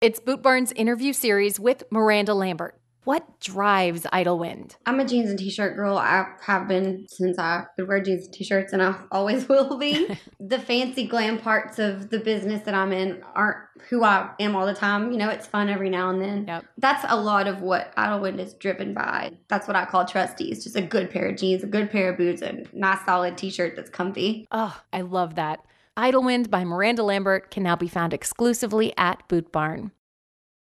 It's Boot Barn's interview series with Miranda Lambert. What drives Idlewind? I'm a jeans and t-shirt girl. I have been since I could wear jeans and t-shirts, and I always will be. The fancy glam parts of the business that I'm in aren't who I am all the time. You know, it's fun every now and then. Yep. That's a lot of what Idlewind is driven by. That's what I call trustees. Just a good pair of jeans, a good pair of boots, and a nice solid t-shirt that's comfy. Oh, I love that. Idlewind by Miranda Lambert can now be found exclusively at Boot Barn.